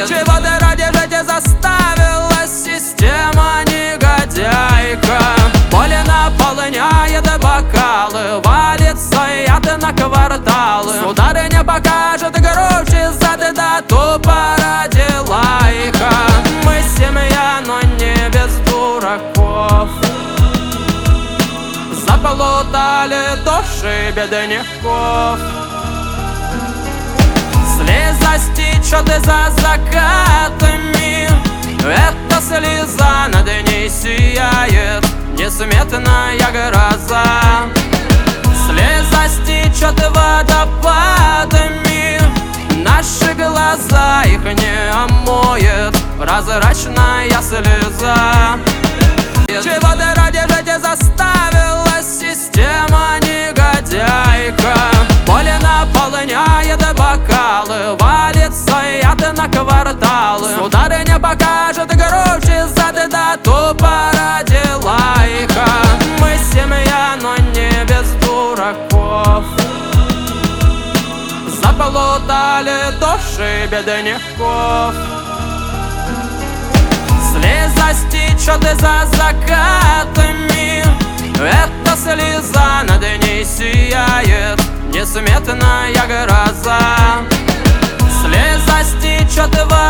Чего ты ради жить заставила система негодяйка? Боли наполняет бокалы, валится яд на кварталы. Сударыня покажет груши зады, да тупо родила их. Мы семья, но не без дураков. Заплутали души бедняков. Слеза стечет за закатами, эта слеза над ней сияет несметная гроза. Слеза стечет водопадами, наши глаза их не омоет прозрачная слеза. Чего ты ради жить заставила система негодяйка? Боли наполняет бокалы, валится яд на кварталы. Сударыня покажет груши зады, да тупо родила их. Мы семья, но не без дураков. Заплутали души бедняков. Слеза стечет за закатами, эта слеза над ней сияет несметная гроза. Слеза стечет